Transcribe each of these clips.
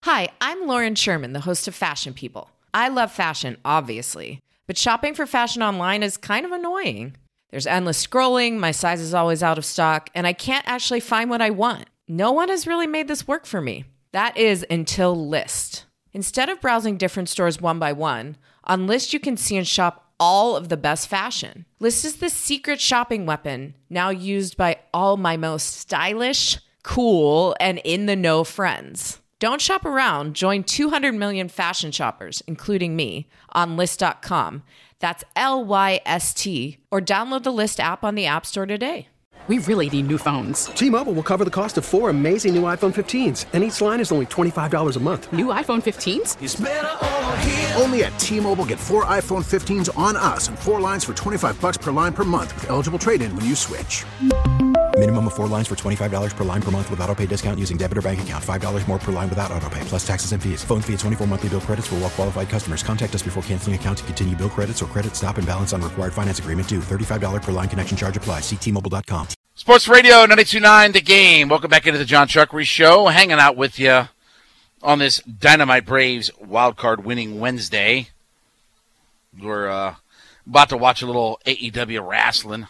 Hi, I'm Lauren Sherman, the host of Fashion People. I love fashion, obviously, but shopping for fashion online is kind of annoying. There's endless scrolling, my size is always out of stock, and I can't actually find what I want. No one has really made this work for me. That is until Lyst. Instead of browsing different stores one by one, on Lyst you can see and shop all of the best fashion. Lyst is the secret shopping weapon, now used by all my most stylish, cool, and in-the-know friends. Don't shop around. Join 200 million fashion shoppers, including me, on Lyst.com. That's Lyst, or download the Lyst app on the App Store today. We really need new phones. T-Mobile will cover the cost of 4 amazing new iPhone 15s, and each line is only $25 a month. New iPhone 15s? It's better over here. Only at T-Mobile, get 4 iPhone 15s on us and 4 lines for $25 per line per month with eligible trade-in when you switch. Minimum of 4 lines for $25 per line per month with autopay discount using debit or bank account. $5 more per line without autopay, plus taxes and fees. Phone fee at 24 monthly bill credits for well-qualified customers. Contact us before canceling account to continue bill credits or credit stop and balance on required finance agreement due. $35 per line connection charge applies. See T-Mobile.com. Sports Radio 92.9 The Game. Welcome back into the John Chuckery Show. Hanging out with you on this Dynamite Braves wildcard winning Wednesday. We're about to watch a little AEW wrestling.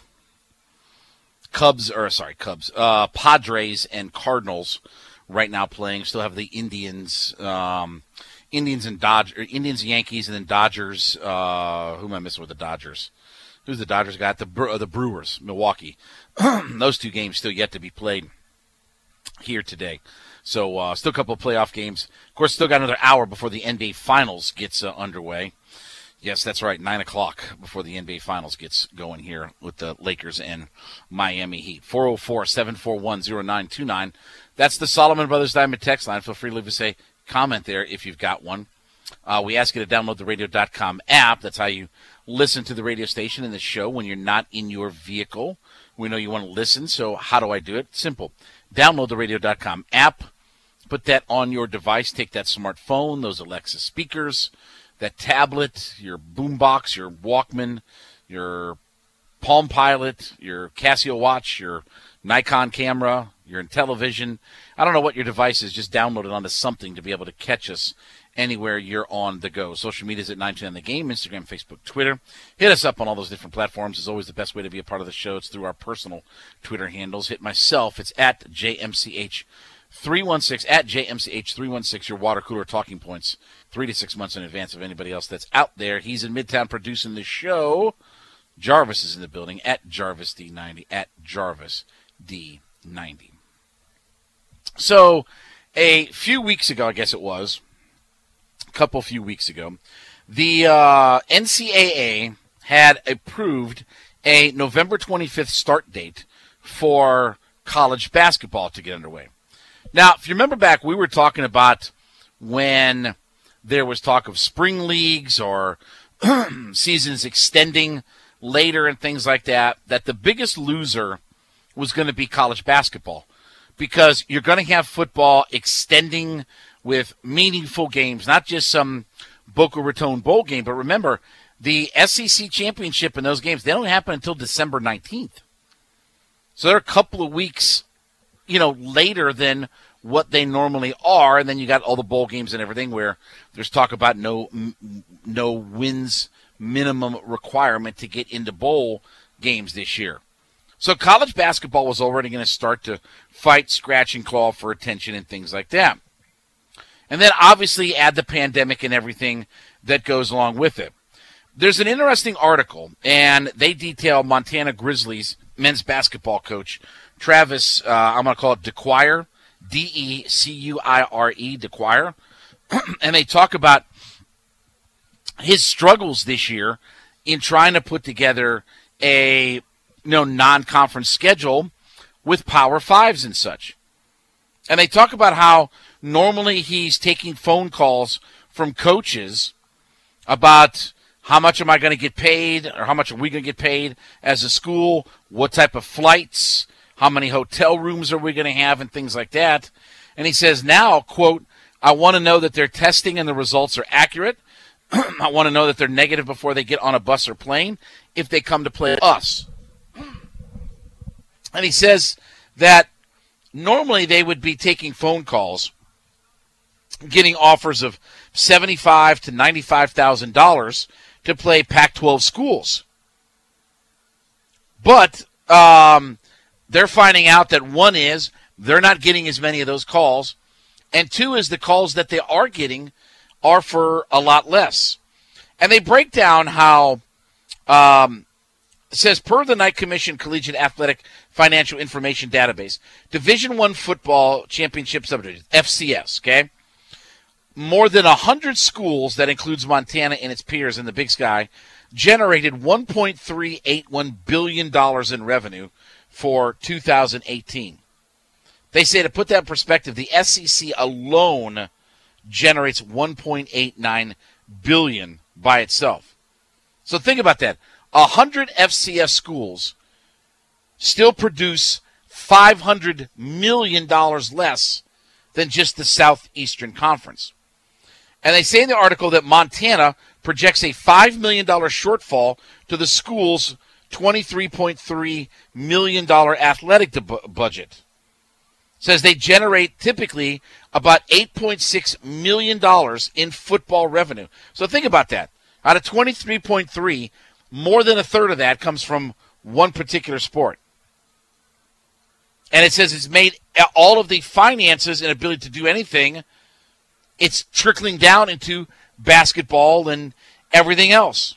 Padres and Cardinals right now playing. Still have the Indians, Indians and Yankees, and then Dodgers. Who am I missing with the Dodgers? Who's the Dodgers got? The Brewers, Milwaukee. Those two games still yet to be played here today. So still a couple of playoff games. Of course, still got another hour before the NBA Finals gets underway. Yes, that's right, 9 o'clock before the NBA Finals gets going here with the Lakers and Miami Heat. 404-741-0929. That's the Solomon Brothers Diamond text line. Feel free to leave us a comment there if you've got one. We ask you to download the radio.com app. That's how you listen to the radio station and the show when you're not in your vehicle. We know you want to listen, so how do I do it? Simple. Download the radio.com app. Put that on your device. Take that smartphone, those Alexa speakers, that tablet, your boombox, your Walkman, your Palm Pilot, your Casio watch, your Nikon camera, your television. I don't know what your device is. Just download it onto something to be able to catch us anywhere you're on the go. Social media is at 910 The Game, Instagram, Facebook, Twitter. Hit us up on all those different platforms. It's always the best way to be a part of the show. It's through our personal Twitter handles. Hit myself. It's at JMCH316, at JMCH316, your water cooler talking points 3 to 6 months in advance of anybody else that's out there. He's in Midtown producing the show. Jarvis is in the building, at JarvisD90, at JarvisD90. So a few weeks ago, I guess it was, a few weeks ago, the NCAA had approved a November 25th start date for college basketball to get underway. Now, if you remember back, we were talking about when there was talk of spring leagues or seasons extending later and things like that, that the biggest loser was going to be college basketball because you're going to have football extending with meaningful games, not just some Boca Raton Bowl game. But remember, the SEC championship and those games, they don't happen until December 19th. So they're a couple of weeks, later than what they normally are. And then you got all the bowl games and everything where there's talk about no wins minimum requirement to get into bowl games this year. So college basketball was already going to start to fight, scratch, and claw for attention and things like that. And then obviously add the pandemic and everything that goes along with it. There's an interesting article, and they detail Montana Grizzlies men's basketball coach, Travis, I'm going to call it DeCuire, D-E-C-U-I-R-E, DeCuire. And they talk about his struggles this year in trying to put together a non-conference schedule with Power Fives and such. And they talk about how normally he's taking phone calls from coaches about how much am I going to get paid or how much are we going to get paid as a school, what type of flights, how many hotel rooms are we going to have and things like that. And he says now, quote, I want to know that their testing and the results are accurate. I want to know that they're negative before they get on a bus or plane if they come to play us. And he says that normally they would be taking phone calls getting offers of $75,000 to $95,000 to play Pac-12 schools. But they're finding out that one is they're not getting as many of those calls, and two is the calls that they are getting are for a lot less. And they break down how it says, per the Knight Commission Collegiate Athletic Financial Information Database, Division I Football Championship Subdivision, FCS, okay? More than 100 schools, that includes Montana and its peers in the Big Sky, generated $1.381 billion in revenue for 2018. They say, to put that in perspective, the SEC alone generates $1.89 billion by itself. So think about that. 100 FCS schools still produce $500 million less than just the Southeastern Conference. And they say in the article that Montana projects a $5 million shortfall to the school's $23.3 million athletic budget. Says they generate typically about $8.6 million in football revenue. So think about that. Out of 23.3, more than a third of that comes from one particular sport. And it says it's made all of the finances and ability to do anything, it's trickling down into basketball and everything else.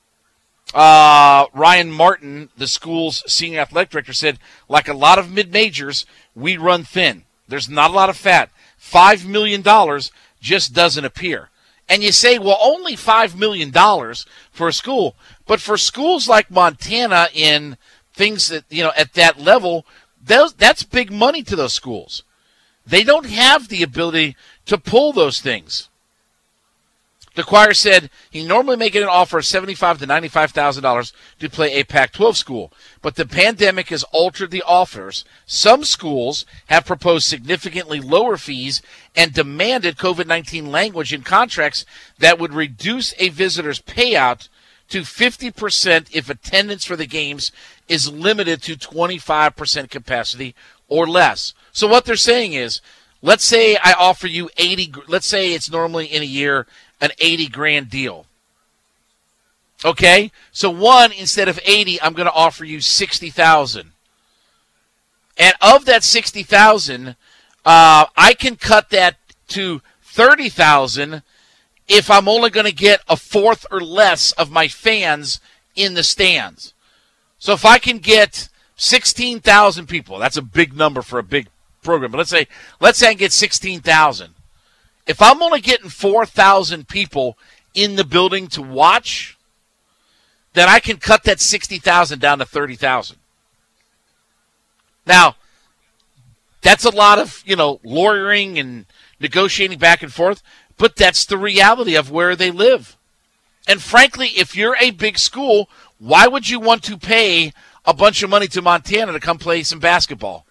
Ryan Martin, the school's senior athletic director, said, like a lot of mid-majors, we run thin. There's not a lot of fat. $5 million just doesn't appear. And you say, well, only $5 million for a school. But for schools like Montana in things that, at that level, that's big money to those schools. They don't have the ability to pull those things. The Choir said he normally making an offer of $75,000 to $95,000 to play a Pac-12 school, but the pandemic has altered the offers. Some schools have proposed significantly lower fees and demanded COVID-19 language in contracts that would reduce a visitor's payout to 50% if attendance for the games is limited to 25% capacity or less. So what they're saying is, let's say I offer you 80, let's say it's normally in a year an $80,000 deal. Okay? So one, instead of 80, I'm going to offer you 60,000. And of that 60,000, I can cut that to 30,000 if I'm only going to get a fourth or less of my fans in the stands. So if I can get 16,000 people, that's a big number for a big program. But let's say I can get 16,000. If I'm only getting 4,000 people in the building to watch, then I can cut that 60,000 down to 30,000. Now, that's a lot of, lawyering and negotiating back and forth, but that's the reality of where they live. And frankly, if you're a big school, why would you want to pay a bunch of money to Montana to come play some basketball?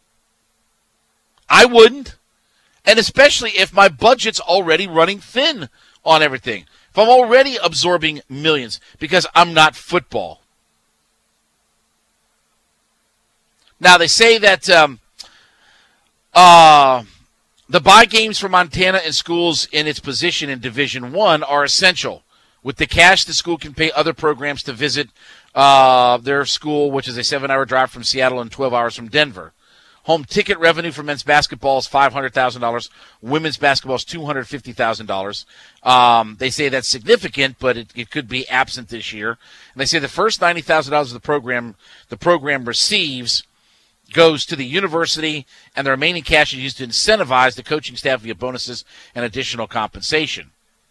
I wouldn't. And especially if my budget's already running thin on everything. If I'm already absorbing millions because I'm not football. Now, they say that the buy games for Montana and schools in its position in Division I are essential. With the cash, the school can pay other programs to visit their school, which is a 7-hour drive from Seattle and 12 hours from Denver. Home ticket revenue for men's basketball is $500,000. Women's basketball is $250,000. They say that's significant, but it could be absent this year. And they say the first $90,000 of the program receives goes to the university, and the remaining cash is used to incentivize the coaching staff via bonuses and additional compensation.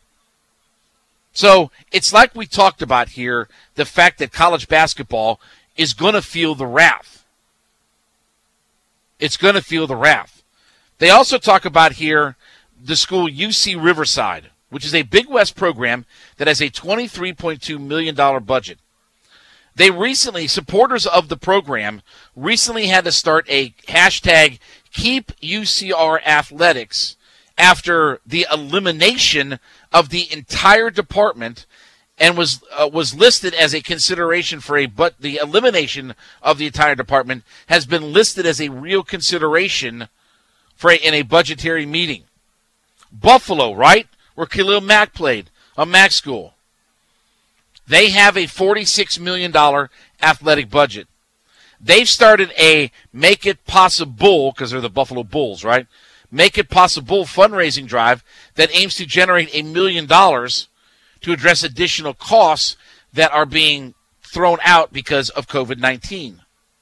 So it's like we talked about here, the fact that college basketball is going to feel the wrath. It's going to feel the wrath. They also talk about here the school UC Riverside, which is a Big West program that has a $23.2 million budget. Supporters of the program recently had to start a hashtag Keep UCR Athletics after the elimination of the entire department, and was listed as a consideration but the elimination of the entire department has been listed as a real consideration in a budgetary meeting. Buffalo, right, where Khalil Mack played, a Mack school. They have a $46 million athletic budget. They've started a Make It Possible, because they're the Buffalo Bulls, right? Make It Possible fundraising drive that aims to generate $1 million to address additional costs that are being thrown out because of COVID-19.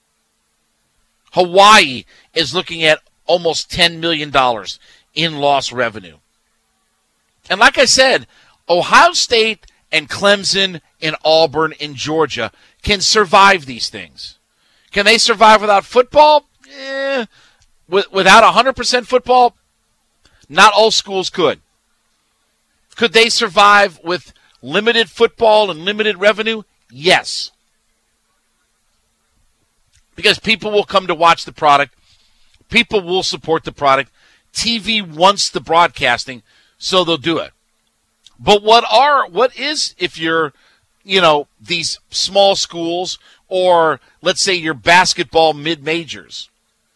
Hawaii is looking at almost $10 million in lost revenue. And like I said, Ohio State and Clemson and Auburn and Georgia can survive these things. Can they survive without football? Without 100% football, not all schools could. Could they survive with limited football and limited revenue? Yes. Because people will come to watch the product. People will support the product. TV wants the broadcasting, so they'll do it. But what is if you're, these small schools or let's say your basketball mid-majors?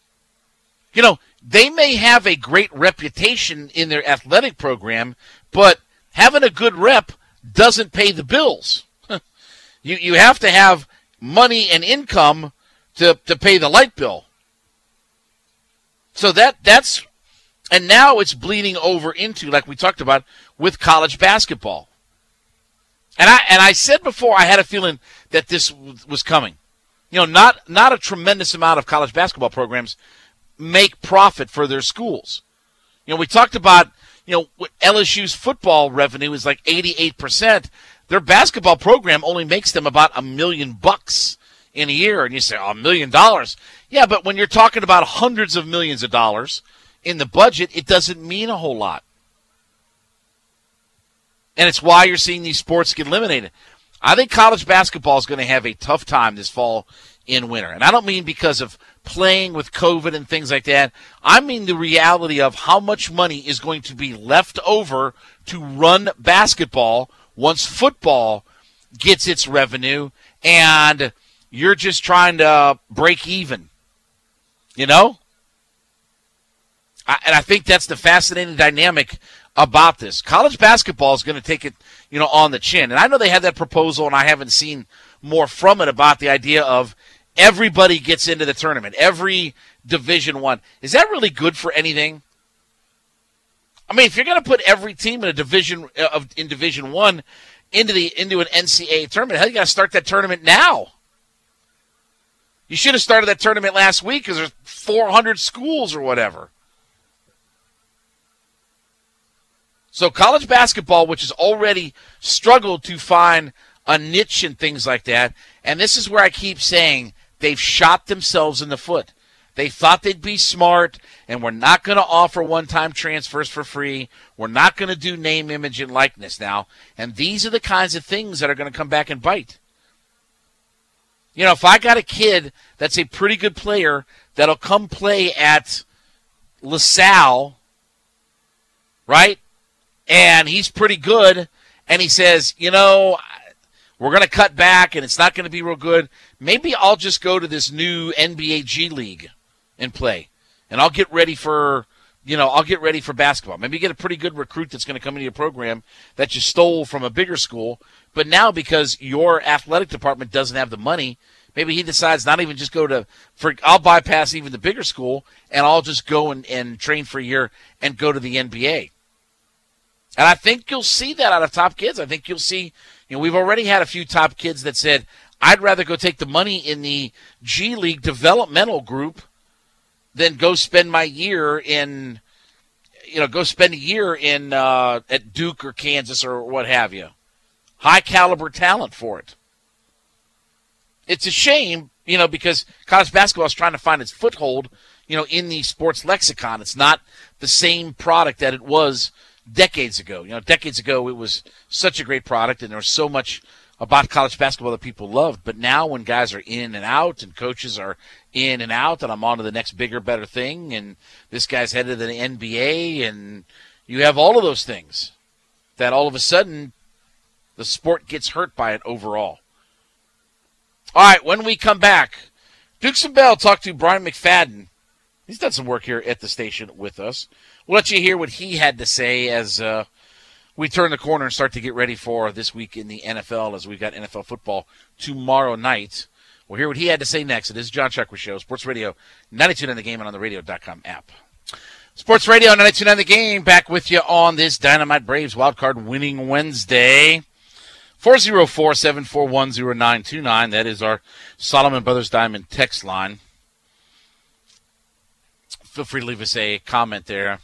They may have a great reputation in their athletic program, but having a good rep doesn't pay the bills. You have to have money and income to pay the light bill. So that's and now it's bleeding over into, like we talked about, with college basketball. And I said before I had a feeling that this was coming. Not a tremendous amount of college basketball programs make profit for their schools. We talked about, LSU's football revenue is like 88%. Their basketball program only makes them about $1 million in a year. And you say, $1 million? Yeah, but when you're talking about hundreds of millions of dollars in the budget, it doesn't mean a whole lot. And it's why you're seeing these sports get eliminated. I think college basketball is going to have a tough time this fall and winter. And I don't mean because of playing with COVID and things like that. I mean the reality of how much money is going to be left over to run basketball once football gets its revenue and you're just trying to break even. And I think that's the fascinating dynamic about this. College basketball is going to take it, on the chin. And I know they had that proposal, and I haven't seen more from it about the idea of everybody gets into the tournament, every Division I. Is that really good for anything? I mean, if you're going to put every team in a division in Division I into an NCAA tournament, hell, you got to start that tournament now. You should have started that tournament last week because there's 400 schools or whatever. So college basketball, which has already struggled to find a niche and things like that, and this is where I keep saying they've shot themselves in the foot. They thought they'd be smart, and we're not going to offer one-time transfers for free. We're not going to do name, image, and likeness now. And these are the kinds of things that are going to come back and bite. If I got a kid that's a pretty good player that'll come play at LaSalle, right? And he's pretty good, and he says, we're going to cut back, and it's not going to be real good. Maybe I'll just go to this new NBA G League and play, and I'll get ready for, basketball. Maybe get a pretty good recruit that's going to come into your program that you stole from a bigger school, but now because your athletic department doesn't have the money, maybe he decides not even just I'll bypass even the bigger school, and I'll just go and train for a year and go to the NBA. And I think you'll see that out of top kids. I think you'll see, we've already had a few top kids that said, I'd rather go take the money in the G League developmental group than go spend my year in, at Duke or Kansas or what have you. High caliber talent for it. It's a shame, because college basketball is trying to find its foothold, in the sports lexicon. It's not the same product that it was decades ago. Decades ago it was such a great product and there was so much about college basketball that people loved. But now when guys are in and out and coaches are in and out and I'm on to the next bigger, better thing and this guy's headed to the NBA and you have all of those things that all of a sudden the sport gets hurt by it overall. All right, when we come back, Dukes and Bell talked to Brian McFadden. He's done some work here at the station with us. We'll let you hear what he had to say as we turn the corner and start to get ready for this week in the NFL, as we've got NFL football tomorrow night. We'll hear what he had to say next. It is John Chuckwith Show, Sports Radio 92.9 The Game and on the radio.com app. Sports Radio 92.9 The Game, back with you on this Dynamite Braves wildcard winning Wednesday. 404-741-0929. That is our Solomon Brothers Diamond text line. Feel free to leave us a comment there.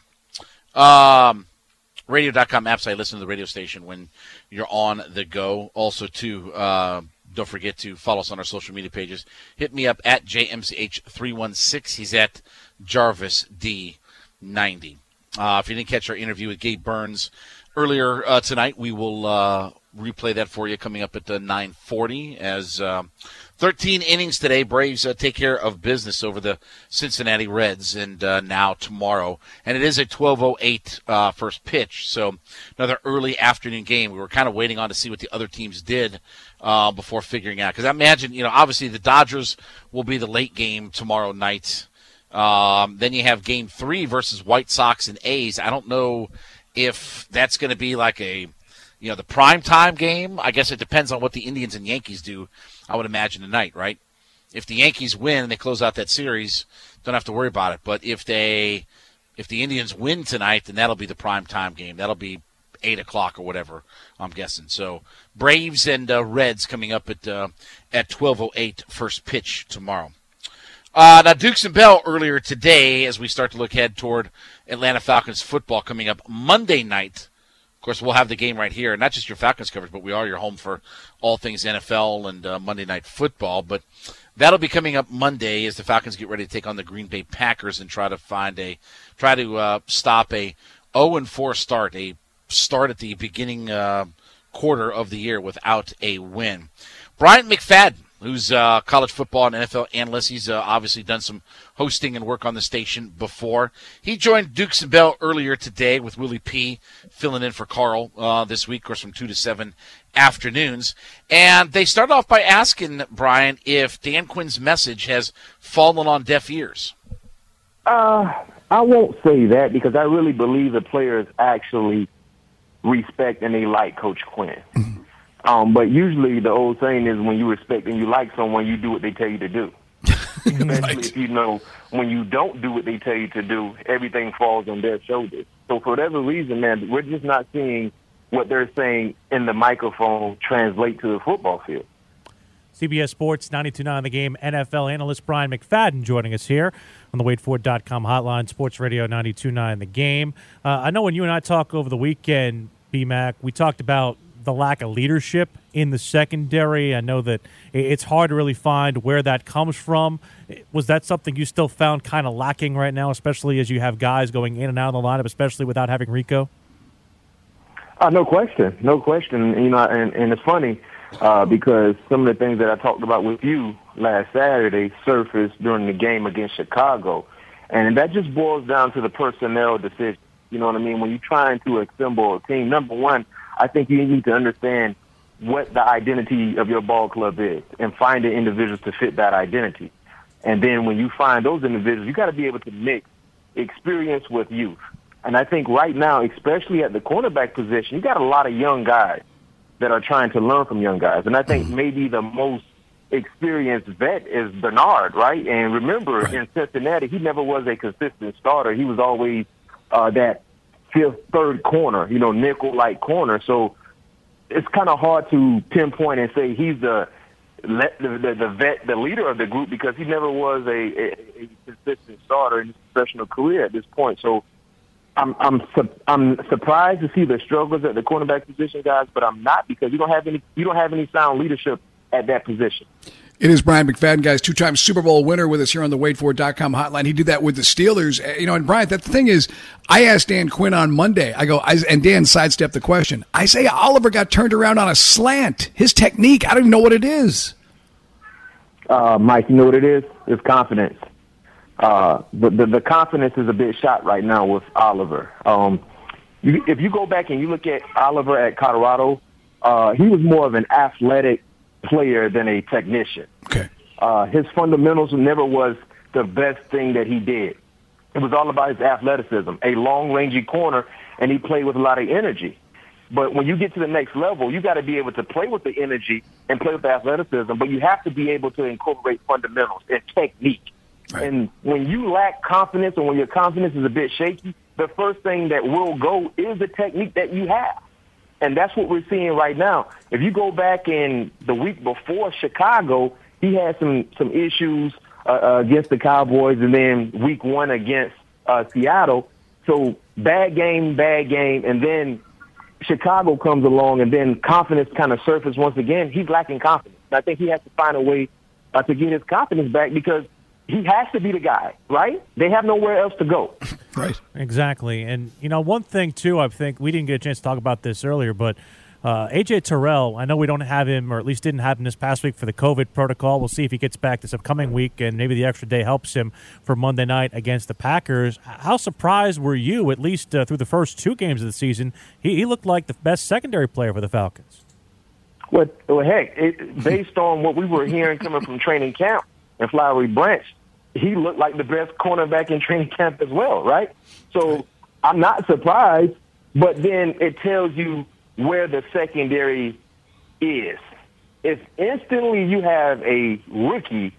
Radio.com app site. Listen to the radio station when you're on the go. Also, too, don't forget to follow us on our social media pages. Hit me up at JMCH316. He's at JarvisD90. If you didn't catch our interview with Gabe Burns earlier tonight, we will replay that for you coming up at 9:40 as 13 innings today. Braves take care of business over the Cincinnati Reds, and now tomorrow. And it is a 12:08 first pitch, so another early afternoon game. We were kind of waiting on to see what the other teams did before figuring out. Because I imagine, obviously the Dodgers will be the late game tomorrow night. Then you have Game 3 versus White Sox and A's. I don't know if that's going to be like the prime time game. I guess it depends on what the Indians and Yankees do, I would imagine, tonight, right? If the Yankees win and they close out that series, don't have to worry about it. But if the Indians win tonight, then that'll be the prime time game. That'll be 8 o'clock or whatever, I'm guessing. So Braves and Reds coming up at 12:08 first pitch tomorrow. Now, Dukes and Bell earlier today, as we start to look ahead toward Atlanta Falcons football coming up Monday night. Of course, we'll have the game right here. Not just your Falcons coverage, but we are your home for all things NFL and Monday Night Football. But that'll be coming up Monday as the Falcons get ready to take on the Green Bay Packers and try to stop a 0-4 start, a start at the beginning quarter of the year without a win. Bryant McFadden, who's a college football and NFL analyst. He's obviously done some hosting and work on the station before. He joined Dukes and Bell earlier today with Willie P. filling in for Carl this week, of course, from 2 to 7 afternoons. And they started off by asking Brian if Dan Quinn's message has fallen on deaf ears. I won't say that because I really believe the players actually respect and they like Coach Quinn. But usually the old saying is when you respect and you like someone, you do what they tell you to do. Especially if when you don't do what they tell you to do, everything falls on their shoulders. So for whatever reason, man, we're just not seeing what they're saying in the microphone translate to the football field. CBS Sports 92.9 The Game NFL analyst Brian McFadden joining us here on the WadeFord.com hotline, Sports Radio 92.9 The Game. I know when you and I talked over the weekend, B-Mac, we talked about the lack of leadership in the secondary. I know that it's hard to really find where that comes from. Was that something you still found kind of lacking right now, especially as you have guys going in and out of the lineup, especially without having Rico? No question. And it's funny because some of the things that I talked about with you last Saturday surfaced during the game against Chicago. And that just boils down to the personnel decision. You know what I mean? When you're trying to assemble a team, number one, I think you need to understand what the identity of your ball club is and find the individuals to fit that identity. And then when you find those individuals, you got to be able to mix experience with youth. And I think right now, especially at the cornerback position, you got a lot of young guys that are trying to learn from young guys. And I think maybe the most experienced vet is Bernard, right? And remember, in Cincinnati, he never was a consistent starter. He was always that third corner, nickel-like corner. So it's kind of hard to pinpoint and say he's the vet, the leader of the group, because he never was a consistent starter in his professional career at this point. So I'm surprised to see the struggles at the cornerback position, guys, but I'm not, because you don't have any sound leadership at that position. It is Brian McFadden, guys, two-time Super Bowl winner with us here on the WadeFord.com hotline. He did that with the Steelers. And Brian, the thing is, I asked Dan Quinn on Monday, and Dan sidestepped the question. Isaiah Oliver got turned around on a slant. His technique, I don't even know what it is. Mike, you know what it is? It's confidence. The confidence is a bit shot right now with Oliver. If you go back and you look at Oliver at Colorado, he was more of an athletic player than a technician. Okay. His fundamentals never was the best thing that he did. It was all about his athleticism, a long-rangey corner, and he played with a lot of energy. But when you get to the next level, you got to be able to play with the energy and play with the athleticism, but you have to be able to incorporate fundamentals and technique. Right. And when you lack confidence or when your confidence is a bit shaky, the first thing that will go is the technique that you have. And that's what we're seeing right now. If you go back in the week before Chicago, he had some issues against the Cowboys, and then week 1 against Seattle. So bad game, and then Chicago comes along, and then confidence kind of surfaces once again. He's lacking confidence. I think he has to find a way to get his confidence back because he has to be the guy, right? They have nowhere else to go. Right. Exactly. And, one thing, too, I think we didn't get a chance to talk about this earlier, but A.J. Terrell, I know we don't have him, or at least didn't have him this past week for the COVID protocol. We'll see if he gets back this upcoming week, and maybe the extra day helps him for Monday night against the Packers. How surprised were you, at least through the first 2 games of the season? He looked like the best secondary player for the Falcons. Well, heck, based on what we were hearing coming from training camp and Flowery Branch, he looked like the best cornerback in training camp as well, right? So I'm not surprised, but then it tells you where the secondary is. If instantly you have a rookie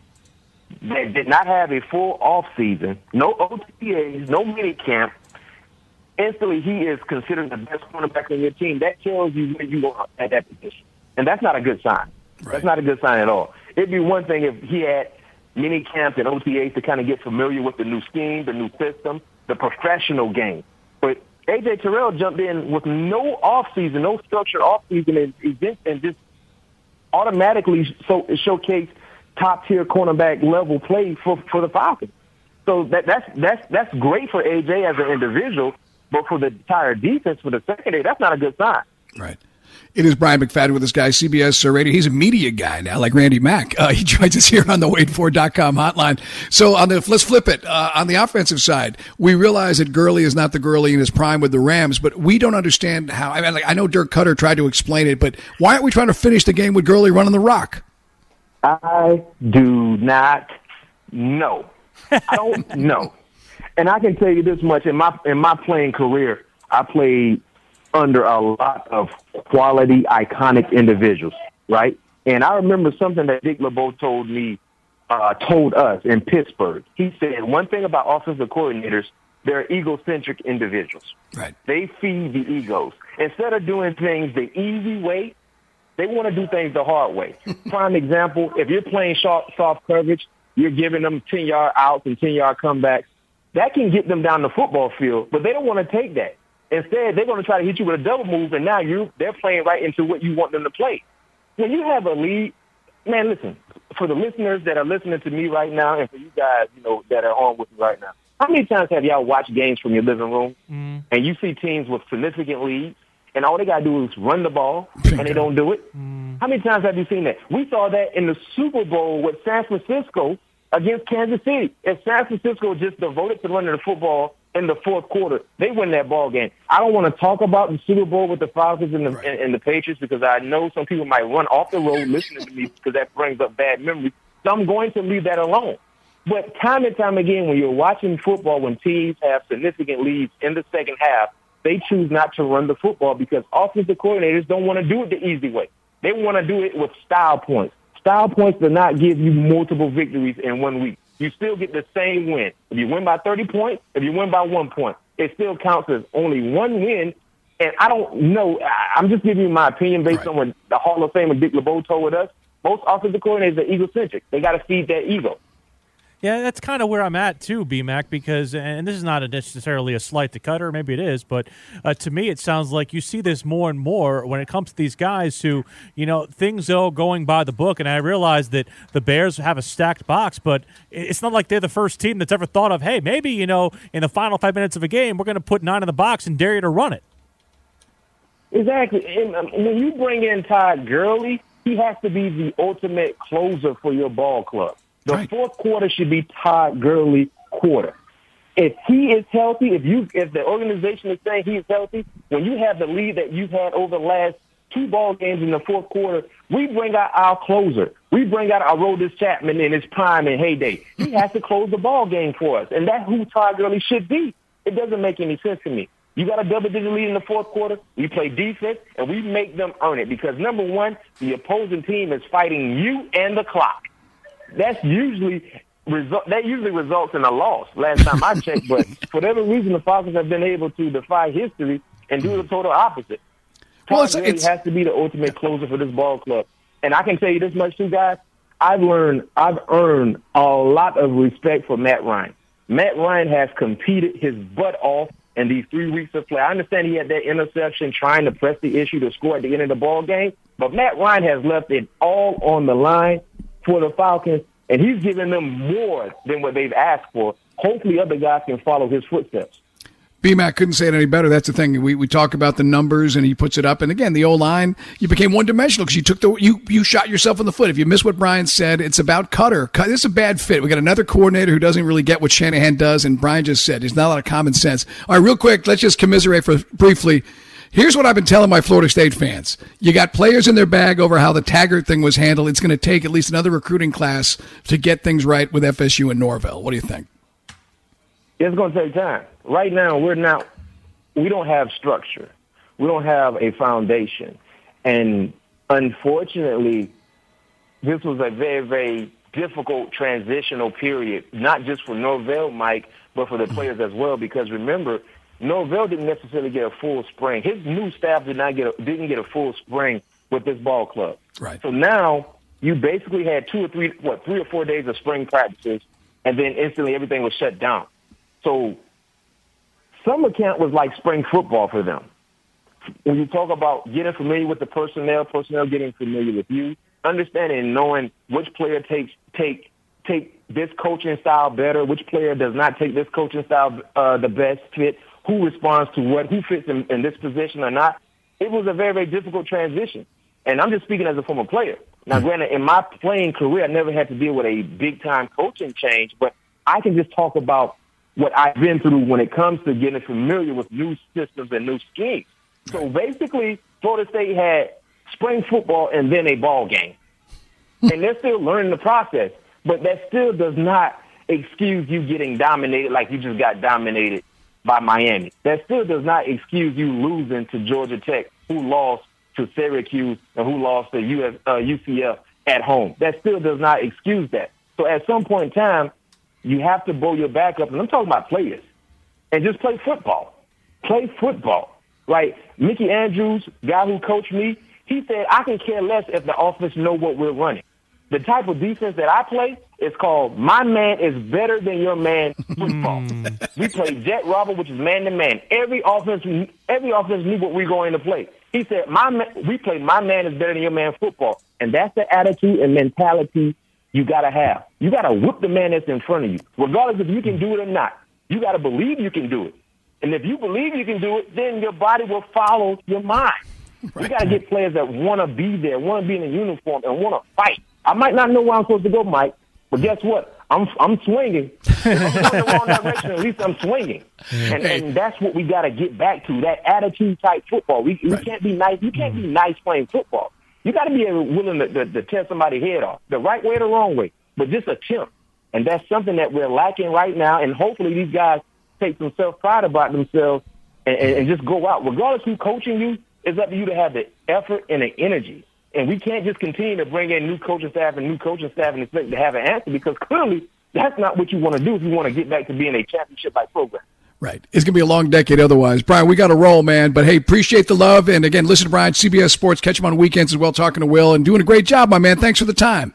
that did not have a full offseason, no OTAs, no minicamp, instantly he is considered the best cornerback on your team. That tells you where you are at that position. And that's not a good sign. Right. That's not a good sign at all. It'd be one thing if he had mini camps and OTAs to kind of get familiar with the new scheme, the new system, the professional game. But A.J. Terrell jumped in with no offseason, no structured offseason events, and just automatically showcased top-tier cornerback level play for the Falcons. So that's great for A.J. as an individual, but for the entire defense, for the secondary, that's not a good sign. Right. It is Brian McFadden with this guy, CBS Radio. He's a media guy now, like Randy Mack. He joins us here on the WadeFord.com hotline. So let's flip it. On the offensive side, we realize that Gurley is not the Gurley in his prime with the Rams, but we don't understand how. I know Dirk Cutter tried to explain it, but why aren't we trying to finish the game with Gurley running the rock? I do not know. I don't know. And I can tell you this much. In my playing career, I played under a lot of quality, iconic individuals, right? And I remember something that Dick LeBeau told us in Pittsburgh. He said one thing about offensive coordinators, they're egocentric individuals. Right. They feed the egos. Instead of doing things the easy way, they want to do things the hard way. Prime example, if you're playing soft coverage, you're giving them 10-yard outs and 10-yard comebacks. That can get them down the football field, but they don't want to take that. Instead, they're going to try to hit you with a double move, and now they're playing right into what you want them to play. When you have a lead, man, listen, for the listeners that are listening to me right now and for you guys, that are on with me right now, how many times have y'all watched games from your living room and you see teams with significant leads and all they got to do is run the ball and they don't do it? How many times have you seen that? We saw that in the Super Bowl with San Francisco against Kansas City. If San Francisco just devoted to running the football in the fourth quarter, they win that ball game. I don't want to talk about the Super Bowl with the Falcons and the Patriots because I know some people might run off the road listening to me because that brings up bad memories. So I'm going to leave that alone. But time and time again, when you're watching football, when teams have significant leads in the second half, they choose not to run the football because offensive coordinators don't want to do it the easy way. They want to do it with style points. Style points do not give you multiple victories in 1 week. You still get the same win. If you win by 30 points, if you win by 1 point, it still counts as only one win. And I don't know. I'm just giving you my opinion based on what the Hall of Famer Dick LeBeau told us. Most offensive coordinators are egocentric. They got to feed that ego. Yeah, that's kind of where I'm at too, B-Mac, because, and this is not necessarily a slight to Cutter, maybe it is, but to me it sounds like you see this more and more when it comes to these guys who, things are going by the book, and I realize that the Bears have a stacked box, but it's not like they're the first team that's ever thought of, hey, maybe, in the final 5 minutes of a game, we're going to put 9 in the box and dare you to run it. Exactly. And when you bring in Todd Gurley, he has to be the ultimate closer for your ball club. The fourth quarter should be Todd Gurley quarter. If he is healthy, if the organization is saying he is healthy, when you have the lead that you've had over the last 2 ball games in the fourth quarter, we bring out our closer. We bring out our Aroldis Chapman in his prime and heyday. He has to close the ball game for us, and that's who Todd Gurley should be. It doesn't make any sense to me. You got a double-digit lead in the fourth quarter. We play defense, and we make them earn it because, number one, the opposing team is fighting you and the clock. That usually results in a loss last time I checked, but for whatever reason, the Falcons have been able to defy history and do the total opposite. Todd Gurley has to be the ultimate closer for this ball club. And I can tell you this much too, guys. I've earned a lot of respect for Matt Ryan. Matt Ryan has competed his butt off in these 3 weeks of play. I understand he had that interception trying to press the issue to score at the end of the ball game, but Matt Ryan has left it all on the line for the Falcons, and he's given them more than what they've asked for. Hopefully other guys can follow his footsteps. B-Mac couldn't say it any better. That's the thing. We talk about the numbers, and he puts it up. And again, the O-line, you became one-dimensional because you shot yourself in the foot. If you miss what Brian said, it's about Cutter. This is a bad fit. We got another coordinator who doesn't really get what Shanahan does, and Brian just said there's not a lot of common sense. All right, real quick, let's just commiserate briefly. Here's what I've been telling my Florida State fans. You got players in their bag over how the Taggart thing was handled. It's going to take at least another recruiting class to get things right with FSU and Norvell. What do you think? It's going to take time. Right now, we don't have structure. We don't have a foundation. And unfortunately, this was a very, very difficult transitional period, not just for Norvell, Mike, but for the players as well. Because remember, Norvell didn't necessarily get a full spring. His new staff didn't get a full spring with this ball club. Right. So now you basically had 3 or 4 days of spring practices, and then instantly everything was shut down. So summer camp was like spring football for them. When you talk about getting familiar with the personnel getting familiar with you, understanding and knowing which player take this coaching style better, which player does not take this coaching style the best fit, who responds to what, who fits in this position or not. It was a very, very difficult transition. And I'm just speaking as a former player. Now, granted, in my playing career, I never had to deal with a big-time coaching change, but I can just talk about what I've been through when it comes to getting familiar with new systems and new schemes. So basically, Florida State had spring football and then a ball game. And they're still learning the process, but that still does not excuse you getting dominated like you just got dominated by Miami. That still does not excuse you losing to Georgia Tech, who lost to Syracuse and who lost to UCF at home. That still does not excuse that. So at some point in time, you have to blow your back up, and I'm talking about players, and just play football. Play football, right? Mickey Andrews, guy who coached me, he said, I can care less if the offense know what we're running. The type of defense that I play is called my man is better than your man football. We play jet robber, which is man-to-man. Every offense knew what we're going to play. He said, we play my man is better than your man football. And that's the attitude and mentality you got to have. You got to whip the man that's in front of you, regardless if you can do it or not. You got to believe you can do it. And if you believe you can do it, then your body will follow your mind. Right. You got to get players that want to be there, want to be in a uniform, and want to fight. I might not know where I'm supposed to go, Mike, but guess what? I'm swinging. If I'm going the wrong direction, at least I'm swinging. And that's what we got to get back to, that attitude-type football. We can't be nice. You can't be nice playing football. You got to be willing to tear somebody's head off, the right way or the wrong way, but just attempt. And that's something that we're lacking right now, and hopefully these guys take some self-pride about themselves and just go out. Regardless who's coaching you, it's up to you to have the effort and the energy. And we can't just continue to bring in new coaching staff and expect to have an answer, because clearly that's not what you want to do if you want to get back to being a championship-like program. Right. It's going to be a long decade otherwise. Brian, we got to roll, man. But, hey, appreciate the love. And, again, listen to Brian, CBS Sports. Catch him on weekends as well, talking to Will. And doing a great job, my man. Thanks for the time.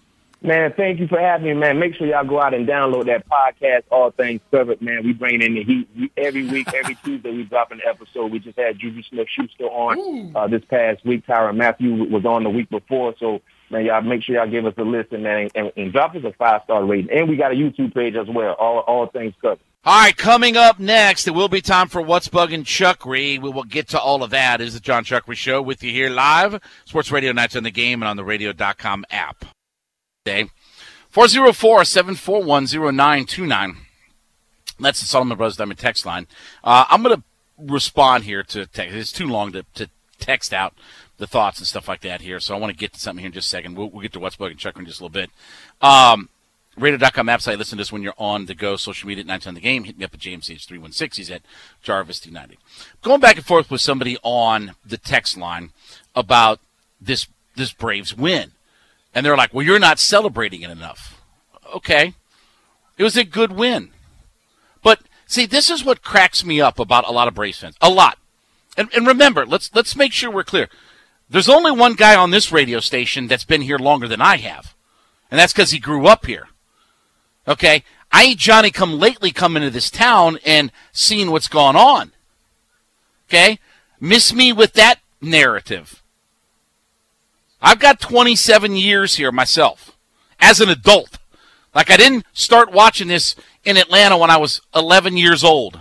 Man, thank you for having me, man. Make sure y'all go out and download that podcast, All Things Covered, man. We bring in the heat every week. Every Tuesday we drop an episode. We just had Juju Smith-Schuster on this past week. Tyrann Mathieu was on the week before. So, man, y'all make sure y'all give us a listen, man, and drop us a 5-star rating. And we got a YouTube page as well, All Things Covered. All right, coming up next, it will be time for What's Bugging Chuckery. We will get to all of that. It is the John Chuckery Show with you here live. Sports Radio Nights on the Game and on the radio.com app. 404-741-0929. That's the Solomon Brothers Diamond text line. I'm going to respond here to text. It's too long to text out the thoughts and stuff like that here. So I want to get to something here in just a second. We'll get to What's Bug and Chuck in just a little bit. Radio.com app site. Listen to us when you're on the go. Social media at 910 The Game. Hit me up at JMCH316. He's at Jarvis290. Going back and forth with somebody on the text line about this Braves win. And they're like, well, you're not celebrating it enough. Okay. It was a good win. But, see, this is what cracks me up about a lot of Braves fans. A lot. And remember, let's make sure we're clear. There's only one guy on this radio station that's been here longer than I have. And that's because he grew up here. Okay? I ain't Johnny-come-lately come into this town and seen what's gone on. Okay? Miss me with that narrative. I've got 27 years here myself as an adult. Like, I didn't start watching this in Atlanta when I was 11 years old.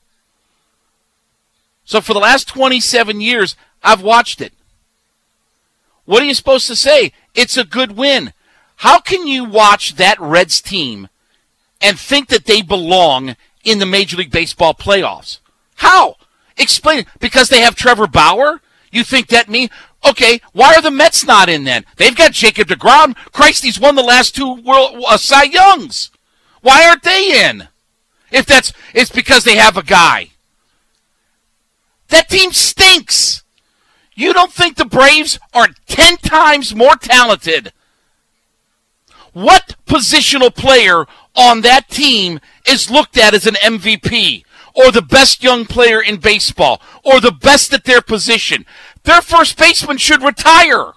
So for the last 27 years, I've watched it. What are you supposed to say? It's a good win. How can you watch that Reds team and think that they belong in the Major League Baseball playoffs? How? Explain it. Because they have Trevor Bauer? You think that means? Okay, why are the Mets not in then? They've got Jacob deGrom. Christ, he's won the last 2 Cy Youngs. Why aren't they in? It's because they have a guy. That team stinks. You don't think the Braves are 10 times more talented? What positional player on that team is looked at as an MVP or the best young player in baseball or the best at their position? Their first baseman should retire.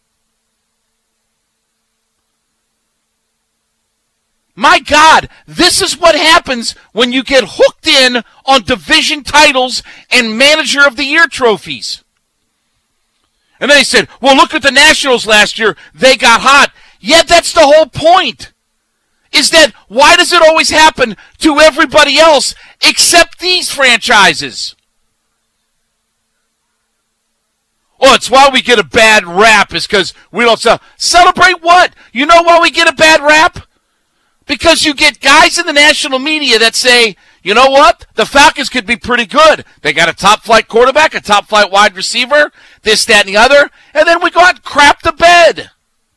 My God, this is what happens when you get hooked in on division titles and Manager of the Year trophies. And then they said, well, look at the Nationals last year. They got hot. Yeah, that's the whole point. Is that why does it always happen to everybody else except these franchises? Oh, it's why we get a bad rap is because we don't celebrate what? You know why we get a bad rap? Because you get guys in the national media that say, you know what? The Falcons could be pretty good. They got a top-flight quarterback, a top-flight wide receiver, this, that, and the other, and then we go out and crap the bed.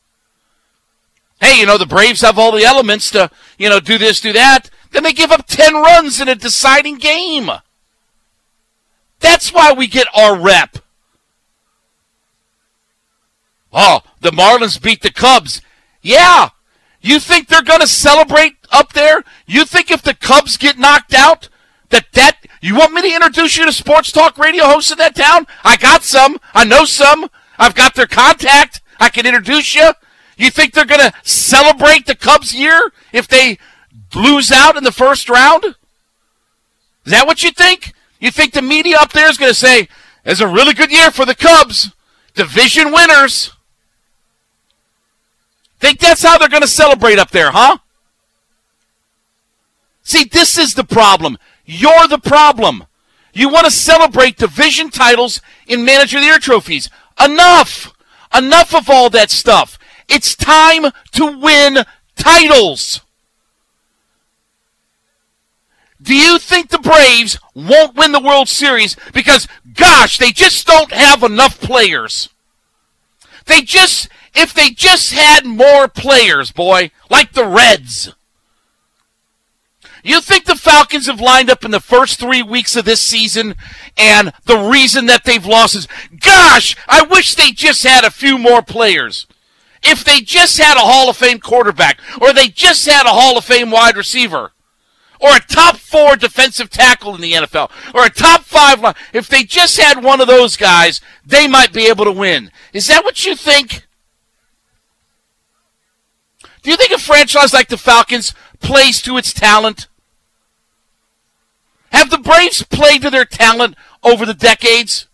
Hey, the Braves have all the elements to, do this, do that. Then they give up 10 runs in a deciding game. That's why we get our rep. Oh, the Marlins beat the Cubs. Yeah. You think they're going to celebrate up there? You think if the Cubs get knocked out, you want me to introduce you to sports talk radio hosts in that town? I got some. I know some. I've got their contact. I can introduce you. You think they're going to celebrate the Cubs' year if they lose out in the first round? Is that what you think? You think the media up there is going to say, it's a really good year for the Cubs, division winners? Think that's how they're going to celebrate up there, huh? See, this is the problem. You're the problem. You want to celebrate division titles in Manager of the Year trophies. Enough! Enough of all that stuff. It's time to win titles. Do you think the Braves won't win the World Series because, gosh, they just don't have enough players? If they just had more players, boy, like the Reds. You think the Falcons have lined up in the first 3 weeks of this season, and the reason that they've lost is, gosh, I wish they just had a few more players. If they just had a Hall of Fame quarterback, or they just had a Hall of Fame wide receiver, or a top 4 defensive tackle in the NFL, or a top 5, if they just had one of those guys, they might be able to win. Is that what you think? Do you think a franchise like the Falcons plays to its talent? Have the Braves played to their talent over the decades?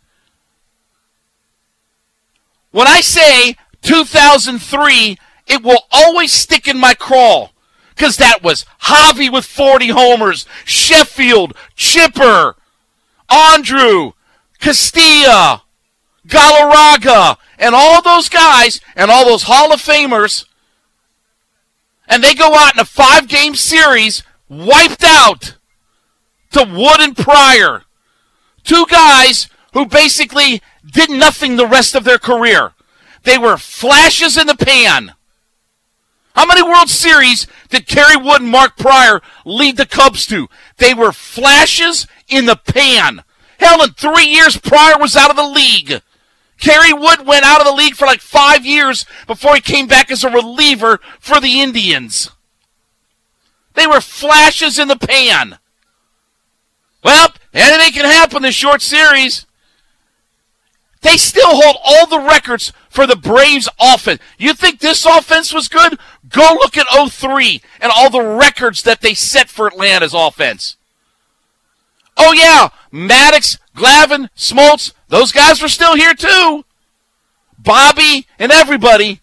When I say 2003, it will always stick in my craw. Because that was Javi with 40 homers, Sheffield, Chipper, Andrew, Castilla, Galarraga, and all those guys, and all those Hall of Famers. And they go out in a 5-game series, wiped out to Wood and Pryor. 2 guys who basically did nothing the rest of their career. They were flashes in the pan. How many World Series did Kerry Wood and Mark Pryor lead the Cubs to? They were flashes in the pan. Hell, in 3 years, Pryor was out of the league. Kerry Wood went out of the league for like 5 years before he came back as a reliever for the Indians. They were flashes in the pan. Well, anything can happen in this short series. They still hold all the records for the Braves offense. You think this offense was good? Go look at 03 and all the records that they set for Atlanta's offense. Oh, yeah, Maddox, Glavine, Smoltz, those guys were still here too. Bobby and everybody.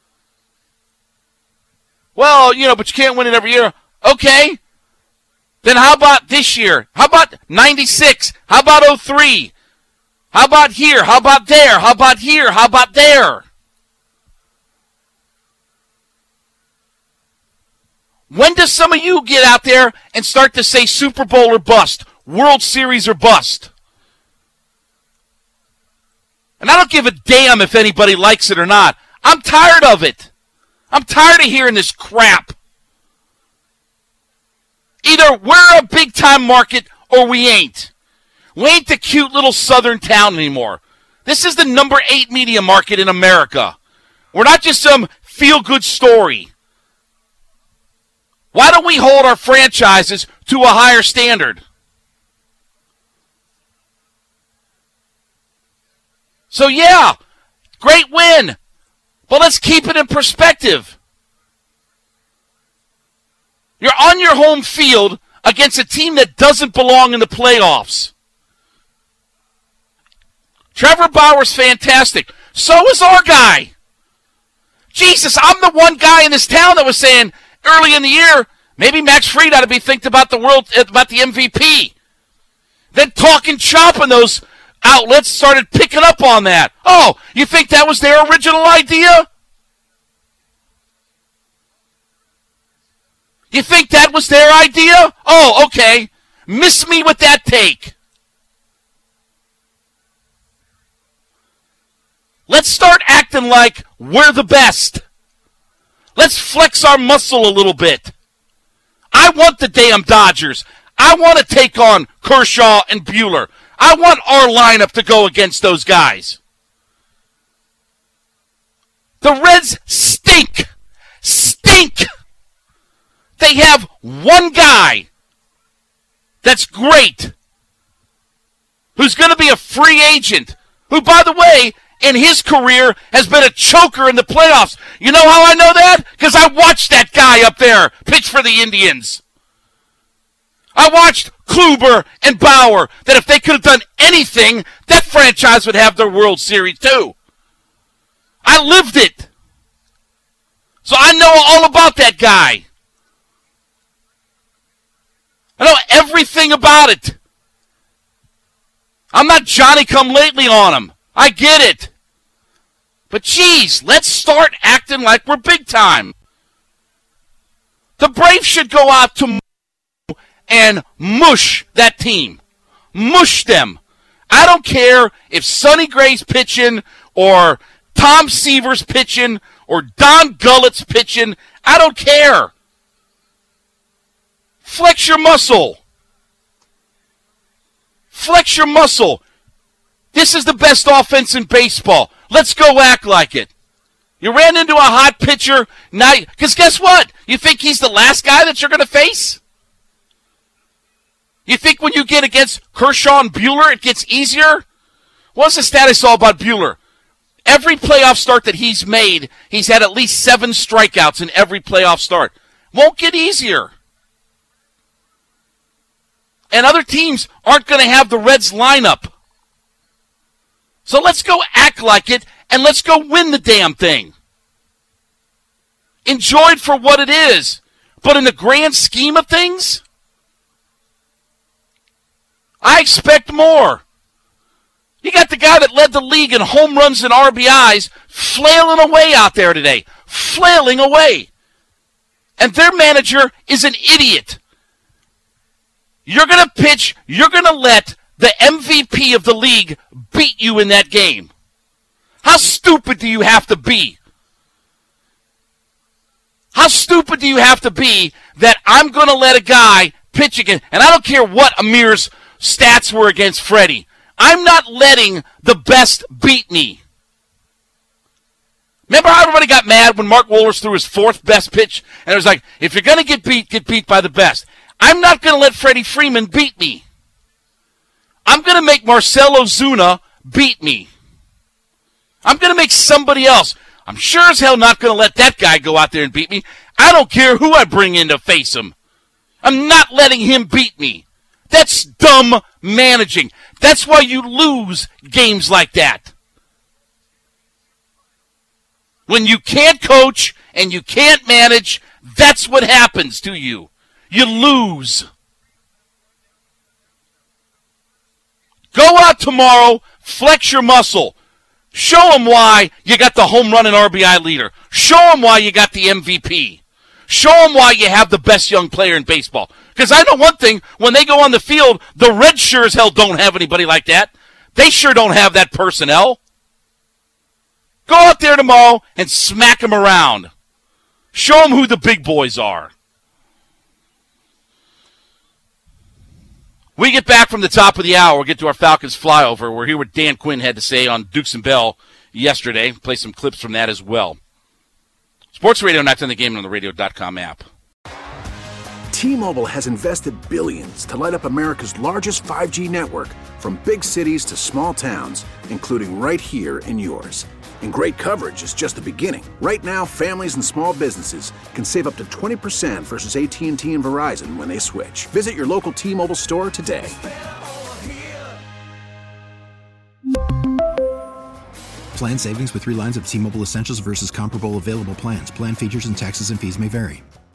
Well, but you can't win it every year. Okay. Then how about this year? How about 96? How about 03? How about here? How about there? How about here? How about there? When does some of you get out there and start to say Super Bowl or bust, World Series or bust? And I don't give a damn if anybody likes it or not. I'm tired of it. I'm tired of hearing this crap. Either we're a big-time market or we ain't. We ain't the cute little southern town anymore. This is the number 8 media market in America. We're not just some feel-good story. Why don't we hold our franchises to a higher standard? So, yeah, great win. But let's keep it in perspective. You're on your home field against a team that doesn't belong in the playoffs. Trevor Bauer's fantastic. So is our guy. Jesus, I'm the one guy in this town that was saying early in the year, maybe Max Fried ought to be thinking about the MVP. Then talking chop in those outlets started picking up on that. Oh, you think that was their original idea? You think that was their idea? Oh, okay. Miss me with that take. Let's start acting like we're the best. Let's flex our muscle a little bit. I want the damn Dodgers. I want to take on Kershaw and Buehler. I want our lineup to go against those guys. The Reds stink. Stink. They have one guy that's great, who's going to be a free agent, who, by the way, in his career has been a choker in the playoffs. You know how I know that? Because I watched that guy up there pitch for the Indians. I watched Kluber and Bauer, that if they could have done anything, that franchise would have their World Series too. I lived it. So I know all about that guy. I know everything about it. I'm not Johnny-come-lately on him. I get it. But geez, let's start acting like we're big time. The Braves should go out tomorrow and mush that team. Mush them. I don't care if Sonny Gray's pitching or Tom Seaver's pitching or Don Gullett's pitching. I don't care. Flex your muscle. Flex your muscle. This is the best offense in baseball. Let's go act like it. You ran into a hot pitcher, now, because guess what? You think he's the last guy that you're going to face? You think when you get against Kershaw and Buehler, it gets easier? What's the stat I saw about Buehler? Every playoff start that he's made, he's had at least 7 strikeouts in every playoff start. Won't get easier. And other teams aren't going to have the Reds lineup. So let's go act like it, and let's go win the damn thing. Enjoy it for what it is. But in the grand scheme of things, I expect more. You got the guy that led the league in home runs and RBIs flailing away out there today. Flailing away. And their manager is an idiot. You're going to pitch, you're going to let the MVP of the league beat you in that game? How stupid do you have to be? How stupid do you have to be that I'm going to let a guy pitch again? And I don't care what Amir's stats were against Freddie. I'm not letting the best beat me. Remember how everybody got mad when Mark Wohlers threw his fourth best pitch? And it was like, if you're going to get beat by the best. I'm not going to let Freddie Freeman beat me. I'm going to make Marcell Ozuna beat me. I'm going to make somebody else. I'm sure as hell not going to let that guy go out there and beat me. I don't care who I bring in to face him. I'm not letting him beat me. That's dumb managing. That's why you lose games like that. When you can't coach and you can't manage, that's what happens to you. You lose. Go out tomorrow, flex your muscle. Show them why you got the home run and RBI leader. Show them why you got the MVP. Show them why you have the best young player in baseball. Because I know one thing, when they go on the field, the Reds sure as hell don't have anybody like that. They sure don't have that personnel. Go out there tomorrow and smack them around. Show them who the big boys are. We get back from the top of the hour. We'll get to our Falcons flyover. We're here with Dan Quinn had to say on Dukes and Bell yesterday. Play some clips from that as well. Sports Radio Next on the Game and on the radio.com app. T-Mobile has invested billions to light up America's largest 5G network, from big cities to small towns, including right here in yours. And great coverage is just the beginning. Right now, families and small businesses can save up to 20% versus AT&T and Verizon when they switch. Visit your local T-Mobile store today. Plan savings with 3 lines of T-Mobile Essentials versus comparable available plans. Plan features and taxes and fees may vary.